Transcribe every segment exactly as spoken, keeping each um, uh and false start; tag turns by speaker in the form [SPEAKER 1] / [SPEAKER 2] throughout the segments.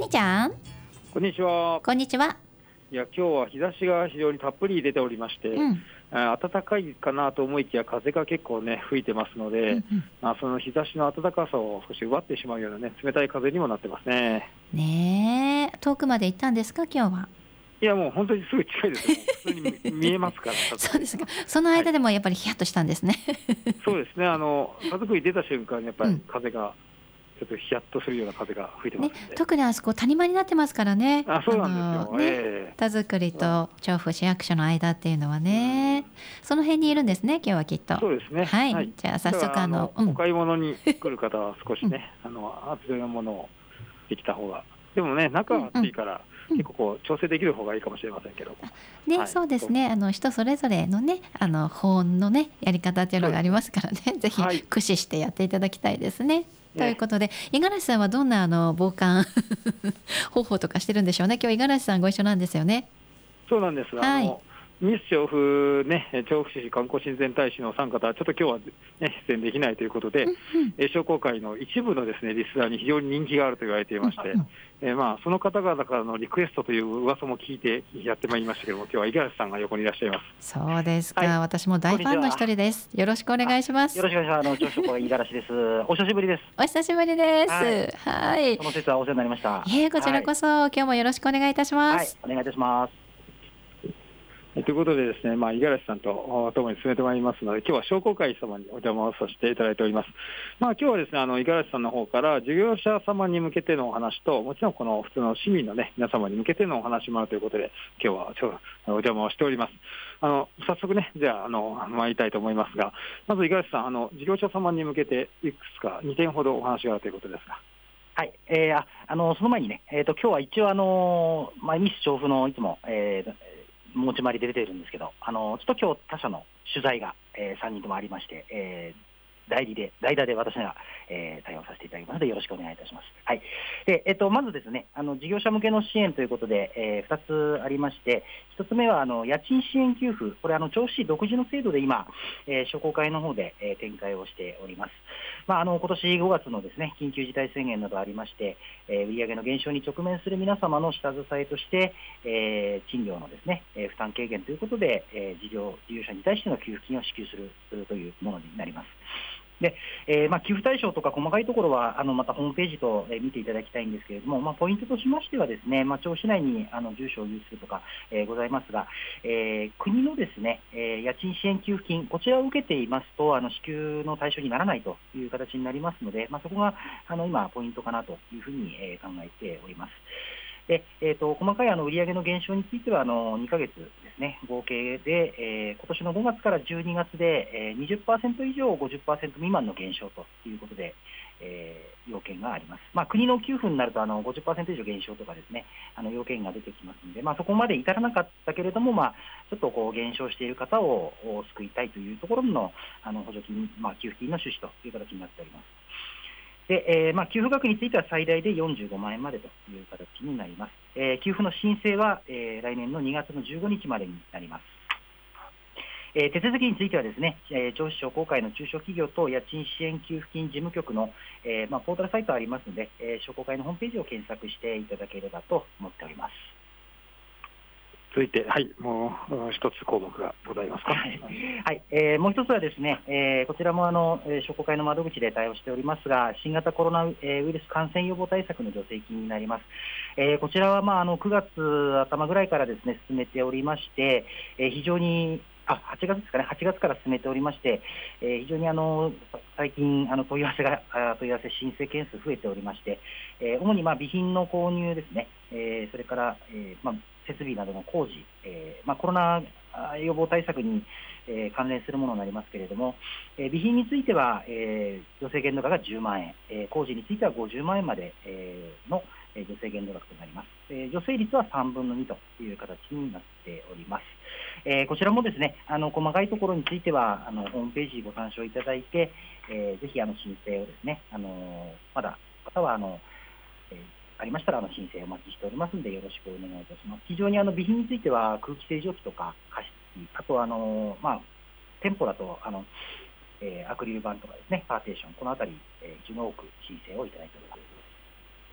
[SPEAKER 1] 谷ちゃん、
[SPEAKER 2] こんにちは。
[SPEAKER 1] こんにちは。
[SPEAKER 2] いや、今日は日差しが非常にたっぷり出ておりまして、
[SPEAKER 1] うん、
[SPEAKER 2] あ暖かいかなと思いきや風が結構ね吹いてますので、
[SPEAKER 1] うんうん、
[SPEAKER 2] まあ、その日差しの暖かさを少し奪ってしまうようなね冷たい風にもなってますね。
[SPEAKER 1] ねえ、遠くまで行ったんですか、今日は。
[SPEAKER 2] いやもう本当にすぐ近いですよ。もう普通に見見えますから。
[SPEAKER 1] そうですか。その
[SPEAKER 2] はい、
[SPEAKER 1] 間でもやっぱりヒヤッとしたんですね。
[SPEAKER 2] そうですね。あの田作り出た瞬間にやっぱり
[SPEAKER 1] うん、
[SPEAKER 2] 風がちょっとヒヤッとするような風が吹いてま
[SPEAKER 1] ね、
[SPEAKER 2] すんで。
[SPEAKER 1] 特にあそこ谷間になってますからね。
[SPEAKER 2] あ、そうなんですよ。
[SPEAKER 1] のね、
[SPEAKER 2] え
[SPEAKER 1] 田作り
[SPEAKER 2] えまあ
[SPEAKER 1] と調布市役所の間っていうのは
[SPEAKER 2] う
[SPEAKER 1] ね、
[SPEAKER 2] ん
[SPEAKER 1] その辺にいるんですね、今日はきっと。
[SPEAKER 2] そうですね。
[SPEAKER 1] はい、
[SPEAKER 2] はい。
[SPEAKER 1] じゃあ早
[SPEAKER 2] だからあ
[SPEAKER 1] 速あの、
[SPEAKER 2] のお
[SPEAKER 1] うん、
[SPEAKER 2] 買い物に来る方は少し
[SPEAKER 1] うん、
[SPEAKER 2] ね、あの厚手のものをできた方が、でもね中は
[SPEAKER 1] うん、うん、
[SPEAKER 2] 暑いから
[SPEAKER 1] うん。
[SPEAKER 2] 結構こう調整できる方がいいかもしれませんけども、
[SPEAKER 1] ね、
[SPEAKER 2] はい。
[SPEAKER 1] そうで
[SPEAKER 2] どうも
[SPEAKER 1] すね。あの人それぞれのね、あの保温のね、やり方っていうのがありま
[SPEAKER 2] そうですね。
[SPEAKER 1] すからね、ぜひ
[SPEAKER 2] はい。
[SPEAKER 1] 駆使してやっていただきたいですね。という
[SPEAKER 2] ね、
[SPEAKER 1] ことで、五十嵐さんはどんなあの防寒方法とかしてるんでしょうね。今日五十嵐さんご一緒なんですよね。
[SPEAKER 2] そうなんです。あ
[SPEAKER 1] はい。
[SPEAKER 2] のミス調布ね、調布市観光親善大使のお三方はちょっと今日は、ね、出演できないということで、
[SPEAKER 1] うんうん、
[SPEAKER 2] えー商工会の一部のですねリスナーに非常に人気があると言われてい
[SPEAKER 1] うん
[SPEAKER 2] まして、
[SPEAKER 1] うん。
[SPEAKER 2] えーまあその方々からのリクエストという噂も聞いてやってまいりましたけども、今日は五十嵐さんが横にいらっしゃいます。
[SPEAKER 1] そうです
[SPEAKER 3] はい、
[SPEAKER 1] か。私も大
[SPEAKER 3] こんにちは。
[SPEAKER 1] ファンの一人です。よろしくお願
[SPEAKER 3] あ、
[SPEAKER 1] いします。
[SPEAKER 3] よろしくお願いします。あの、調子こい五十嵐です。お久しぶりです。
[SPEAKER 1] お久しぶりで
[SPEAKER 3] はい、
[SPEAKER 1] す。はい。
[SPEAKER 3] その節はお世話になりました。
[SPEAKER 1] いえ、こち
[SPEAKER 3] はい、
[SPEAKER 1] らこそ今日もよろしくお願いいたしま
[SPEAKER 3] はい、
[SPEAKER 1] す。
[SPEAKER 3] お願いいたします。
[SPEAKER 2] ということでですね、まあ、五十嵐さんと共に進めてまいりますので、今日は商工会様にお邪魔をさせていただいております。まあ、今日はですね、あの五十嵐さんの方から事業者様に向けてのお話と、もちろんこの普通の市民のね、皆様に向けてのお話もあるということで、今日はちょっとお邪魔をしております。あの、早速ね、じゃあ、あの、参りたいと思いますが、まず五十嵐さん、あの、事業者様に向けていくつかにてんほどお話があるということですが。
[SPEAKER 3] はい、えー、あ、あの、その前にね、えっと、今日は一応あの、まあ、ミス調布のいつも、えー、持ち回りで出てるんですけど、あの、ちょっと今日他社の取材が、えー、さんにんともありまして、えー代理で、代打で私が、えー対応させていただきますので、よろしくお願いいたします。はい。で、えっと、まずですね、あの、事業者向けの支援ということで、えー、ふたつありまして、ひとつめは、あの、家賃支援給付、これ、あの、調布市独自の制度で今、えー商工会の方で、えー展開をしております。まあ、あの、今年ごがつのですね、緊急事態宣言などありまして、えー売上の減少に直面する皆様の下支えとして、えー賃料のですね、えー負担軽減ということで、えー事業、事業者に対しての給付金を支給するというものになります。で、えーまあ、給付対象とか細かいところは、あのまたホームページと、えー見ていただきたいんですけれども、まあ、ポイントとしましてはですね、まあ、調布市内にあの住所を有するとか、えーございますが、えー国のですね、えー家賃支援給付金、こちらを受けていますと、あの支給の対象にならないという形になりますので、まあ、そこがあの今、ポイントかなというふうに、えー考えております。で、えーと、細かいあの売上の減少についてはあのにかげつですね、合計で、えー今年のごがつからじゅうにがつで、えー、にじゅっパーセント以上、ごじゅっパーセント未満の減少ということで、えー要件があります。まあ、国の給付になるとあのごじゅっパーセント以上減少とかですね、あの要件が出てきますので、まあ、そこまで至らなかったけれども、まあ、ちょっとこう減少している方をを救いたいというところのあの補助金、まあ、給付金の趣旨という形になっております。で、えーまあ、給付額については最大でよんじゅうごまんえんまでという形になります。えー給付の申請は、えー来年のにがつのじゅうごにちまでになります。えー手続きについてはですね、えー調布市商工会の中小企業と家賃支援給付金事務局の、えーまあ、ポータルサイトありますので、えー商工会のホームページを検索していただければと思っております。
[SPEAKER 2] 続いて、はい、もううん一つ項目がございますか。
[SPEAKER 3] はい、はいえーもう一つはですね、えーこちらもあの、えー商工会の窓口で対応しておりますが、新型コロナウえーウイルス感染予防対策の助成金になります。えーこちらは、まあ、あのくがつ頭ぐらいからですね、進めておりまして、えー非常にあはちがつですかね、はちがつから進めておりまして、えー非常にあの最近、あの問い合わせが、あ問い合わせ申請件数増えておりまして、えー主にまあ備品の購入ですね、えーそれから、えーまあ、設備などの工事、えーまあ、コロナ予防対策に、えー関連するものになりますけれども、えー備品については、えー助成限度額がじゅうまんえん、えー工事についてはごじゅうまんえんまで、えーのえー助成限度額となります。えー助成率はさんぶんのにという形になっております。えーこちらもですね、あの細かいところについてはあのホームページご参照いただいて、えーぜひあの申請をですね、あのまだ方はあの、えーありましたらあの申請をお待ちしておりますので、よろしくお願いいたします。非常にあの備品については空気清浄機とか加湿器、あとはあの、まあ、店舗だとあの、えーアクリル板とかですね、パーテーション、このあたり、えー非常に多く申請をいただいております。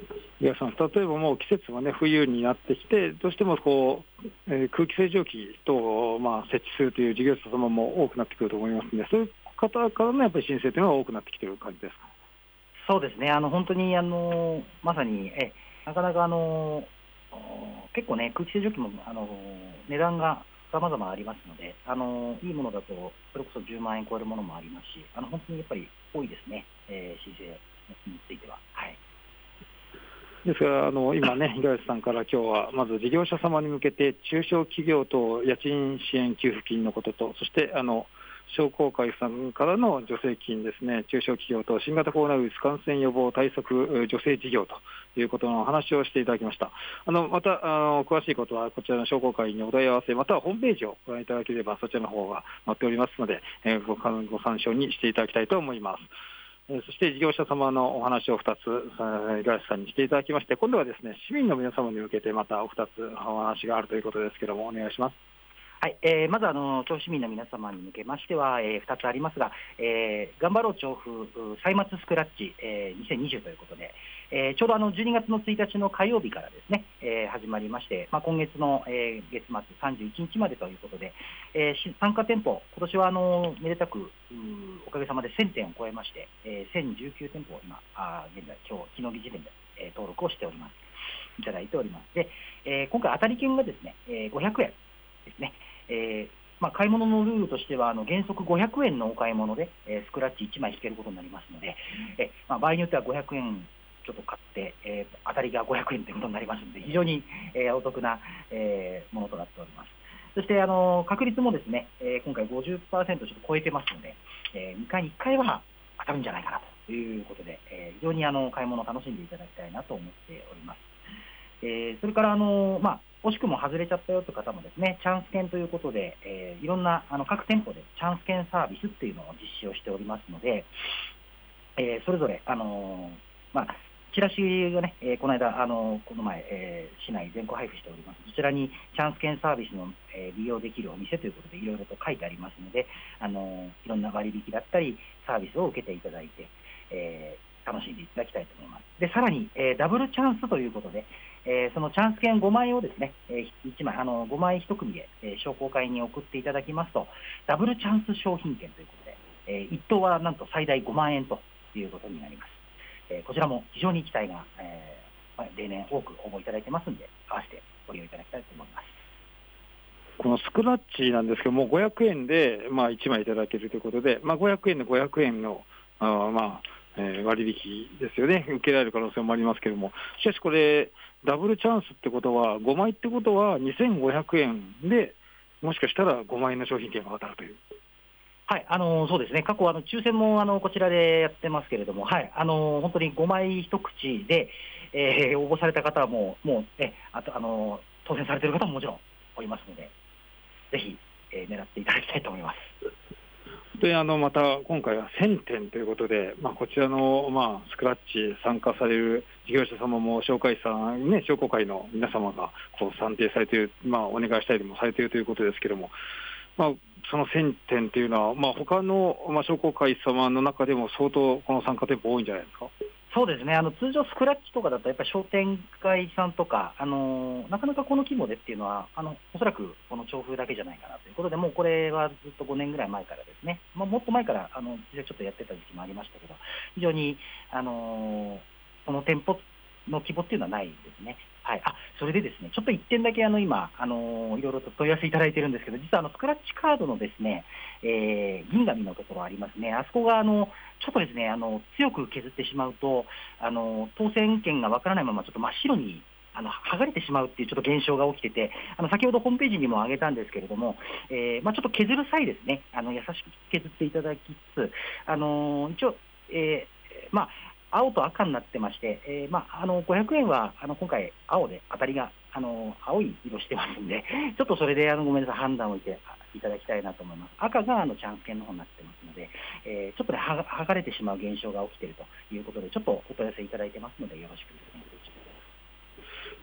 [SPEAKER 2] いやさん、例えばもう季節もね、冬になってきて、どうしてもこう、えー空気清浄機等をまあ設置するという事業者様も多くなってくると思いますので、そういう方からのやっぱり申請というのは多くなってきている感じですか。
[SPEAKER 3] そうですね、あの本当にあのまさに、えなかなかあのお結構ね、空気清浄機もあの値段が様々ありますので、あのいいものだと、それこそじゅうまん円超えるものもありますし、あの本当にやっぱり多いですね、えー申請については。はい。
[SPEAKER 2] ですから、あの今ね、五十嵐さんから今日はまず事業者様に向けて、中小企業等家賃支援給付金のことと、そしてあの商工会さんからの助成金ですね、中小企業と新型コロナウイルス感染予防対策助成事業ということのお話をしていただきました。あのまたあの詳しいことは、こちらの商工会にお問い合わせ、またはホームページをご覧いただければ、そちらの方が載っておりますので、えーごご参照にしていただきたいと思います。えーそして事業者様のお話をふたつ、えー五十嵐さんにしていただきまして、今度はですね、市民の皆様に向けてまたおふたつお話があるということですけれども、お願いします。
[SPEAKER 3] はい、えーまずあの調布市民の皆様に向けましては、えー、ふたつありますが、えー頑張ろう調布歳末スクラッチ、えーにせんにじゅうということで、えーちょうどあのじゅうにがつのついたちの火曜日からですね、えー始まりまして、まあ、今月の、えー月末さんじゅういちにちまでということで、えーし参加店舗、今年はあのめでたくうーおかげさまでせんてんを超えまして、えーせんじゅうきゅうてんぽを今、あー現在、今日、昨日時点で、えー登録をしております。いただいております。で、えー今回当たり券がですね、えーごひゃくえんですね。えーまあ、買い物のルールとしては、あの原則ごひゃくえんのお買い物で、えースクラッチいちまい引けることになりますので、えーまあ、場合によってはごひゃくえんちょっと買って、えー当たりがごひゃくえんということになりますので、非常に、えーお得な、えーものとなっております。そして、あの確率もですね、えー今回ごじゅっパーセントちょっと超えてますので、えーにかいにいっかいは当たるんじゃないかなということで、えー非常にあの買い物を楽しんでいただきたいなと思っております。えーそれから、あのまあ、惜しくも外れちゃったよという方もですね、チャンス券ということで、えーいろんなあの各店舗でチャンス券サービスっていうのを実施をしておりますので、えーそれぞれ、あのまあ、チラシがね、えーこの間、あのこの前、えー市内全国配布しております。そちらにチャンス券サービスの、えー利用できるお店ということで、いろいろと書いてありますので、あのいろんな割引だったり、サービスを受けていただいて、えー楽しんでいただきたいと思います。で、さらに、えーダブルチャンスということで、えーそのチャンス券ごまいをですね、えーいちまい、あのごまいいち組で、えー商工会に送っていただきますと、ダブルチャンス商品券ということで、えーいっ等はなんと最大ごまん円ということになります。えーこちらも非常に期待が、えーまあ例年多く応募いただいてますので、合わせてご利用いただきたいと思います。
[SPEAKER 2] このスクラッチなんですけども、ごひゃくえんで、まあ、いちまいいただけるということで、まあ、ごひゃくえんでごひゃくえんの、あーまあえー割引ですよね、受けられる可能性もありますけれども、しかしこれ、ダブルチャンスってことは、ごまいってことは、にせんごひゃくえんで、もしかしたらごまん円の商品券が当たるという。
[SPEAKER 3] はい、あのそうですね、過去、あの抽選もあのこちらでやってますけれども、はい、あの本当にごまい一口で、えー応募された方はもう、もうえあとあの当選されている方ももちろんおりますので、ぜひ、えー狙っていただきたいと思います。
[SPEAKER 2] であのまた今回はせんてんということで、まあ、こちらの、まあ、スクラッチ参加される事業者様も商会さん、ね、商工会の皆様がこう算定されている、まあ、お願いしたりもされているということですけれども、まあ、そのせんてんというのは、まあ、他の、まあ、商工会様の中でも相当この参加店舗多いんじゃないですか。
[SPEAKER 3] そうですね、あの通常、スクラッチとかだと、やっぱり商店街さんとか、あのなかなかこの規模でっていうのは、あのおそらくこの調布だけじゃないかなということで、もうこれはずっとごねんぐらい前からですね、まあ、もっと前からあの実際ちょっとやってた時期もありましたけど、非常に、あのこの店舗の規模っていうのはないですね。はい、あそれでですね、ちょっといってんだけあの今、あのいろいろと問い合わせいただいてるんですけど、実はあのスクラッチカードのですね、えー銀紙のところありますね、あそこがあのちょっとですね、あの強く削ってしまうと、あの当選券がわからないまま、ちょっと真っ白にあの剥がれてしまうっていうちょっと現象が起きてて、あの先ほどホームページにも上げたんですけれども、えーまあ、ちょっと削る際ですね、あの優しく削っていただきつつ、あの一応、えーまあ、青と赤になってまして、えーまあ、あのごひゃくえんはあの今回、青で当たりがあの青い色してますんで、ちょっとそれであのごめんなさい、判断をいていただきたいなと思います。赤があのチャンス券の方になってますので、えーちょっとね、はが剥がれてしまう現象が起きているということで、ちょっとお問い合わせいただいてますので、よろしくですね。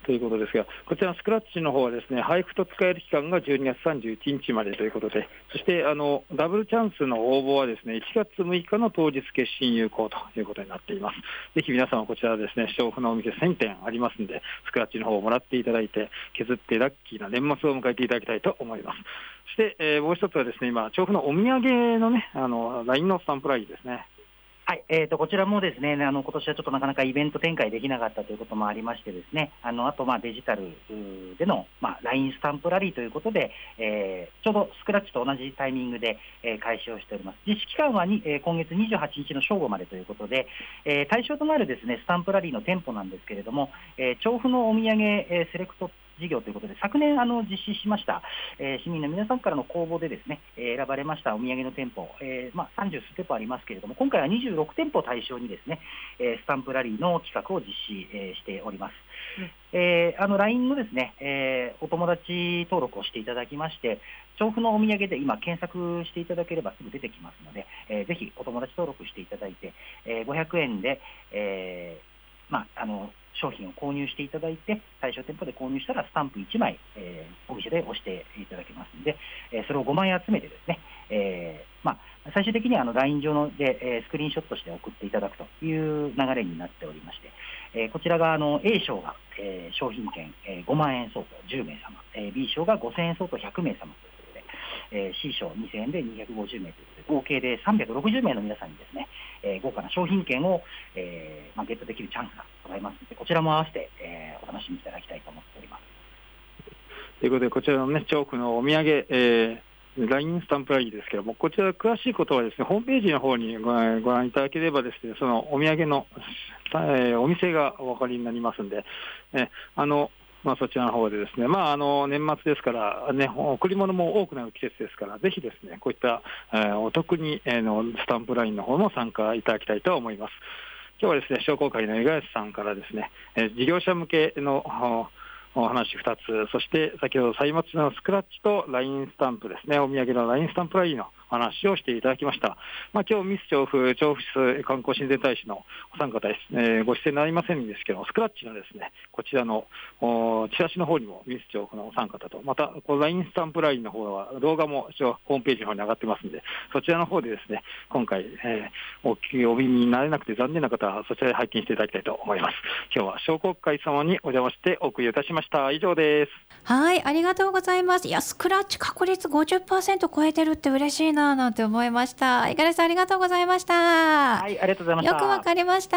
[SPEAKER 2] ということですが、こちらのスクラッチの方はですね、配布と使える期間がじゅうにがつさんじゅういちにちまでということで、そしてあのダブルチャンスの応募はですね、いちがつむいかの当日決心有効ということになっています。ぜひ皆様こちらですね、調布のお店せんてんありますので、スクラッチの方をもらっていただいて、削ってラッキーな年末を迎えていただきたいと思います。そして、えー、もう一つはですね、今調布のお土産のね、あの ライン のスタンプラリーですね。
[SPEAKER 3] はい、えーと、こちらもですね、あの今年はちょっとなかなかイベント展開できなかったということもありましてですね、あのあとまあデジタルでの、まあ、ライン スタンプラリーということで、えー、ちょうどスクラッチと同じタイミングで、えー、開始をしております。実施期間はに、えー、今月にじゅうはちにちの正午までということで、えー、対象となるですね、スタンプラリーの店舗なんですけれども、えー、調布のお土産、えー、セレクト事業ということで、昨年あの実施しました、えー、市民の皆さんからの公募でですね、えー、選ばれましたお土産の店舗、えーまあ、さんじゅうすう店舗ありますけれども、今回はにじゅうろくてんぽを対象にですね、えー、スタンプラリーの企画を実施、えー、しております。うんえー、あの ライン のですね、えー、お友達登録をしていただきまして、調布のお土産で今検索していただければすぐ出てきますので、えー、ぜひお友達登録していただいて、えー、ごひゃくえんで、えーまあ、あの商品を購入していただいて、対象店舗で購入したらスタンプいちまい、えー、お店で押していただけますので、えー、それをごまい集めてですね、えーまあ、最終的にはあの ライン 上で、えー、スクリーンショットして送っていただくという流れになっておりまして、えー、こちらがあの A 賞が、えー、商品券、えー、ごまんえん相当じゅうめいさま、えー、B 賞がごせんえん相当ひゃくめいさまということで、えー、C 賞にせんえんでにひゃくごじゅうめいということで、合計でさんびゃくろくじゅうめいの皆さんにですね、えー、豪華な商品券を、えーまあ、ゲットできるチャンスがございますので、こちらも合わせて、えー、お楽しみいただきたいと思っております。
[SPEAKER 2] ということで、こちらのね、調布のお土産、えー、ライン スタンプラリーですけども、こちら詳しいことはですね、ホームページの方にご覧、ご覧いただければですね、そのお土産の、えー、お店がお分かりになりますんで、えあのまあ、そちらの方でですね、まあ、あの年末ですから、ね、贈り物も多くなる季節ですから、ぜひですね、こういった、えー、お得に、えー、のスタンプラインの方も参加いただきたいと思います。今日はですね、商工会の五十嵐さんからですね、えー、事業者向けのお話ふたつ、そして先ほど歳末のスクラッチと ライン スタンプですね、お土産の ライン スタンプラリーの話をしていただきました。まあ、今日ミス調布調布市観光親善大使のお三方です、えー、ご出演になりませんですけど、スクラッチのですね、こちらのチラシの方にもミス調布のお三方と、またこの ライン スタンプラリーの方は動画も一応ホームページの方に上がってますんで、そちらの方でですね、今回、えー、お聞きお耳になれなくて残念な方はそちらで拝見していただきたいと思います。今日は商工会様にお邪魔してお送りいたしました。以上です。
[SPEAKER 1] はい、ありがとうございます。いや、スクラッチ確率 ごじゅっパーセント 超えてるって嬉しいななんて思いました。五十嵐さん、ありがとうございました。
[SPEAKER 3] はい、ありがとうございました。
[SPEAKER 1] よくわかりました。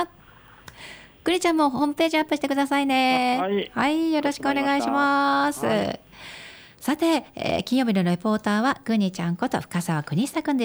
[SPEAKER 1] グリちゃんもホームページアップしてくださいね。
[SPEAKER 2] はい、
[SPEAKER 1] はい、よろしくお願いします。はい、さて、えー、金曜日のレポーターはグニちゃんこと深澤邦久くんです。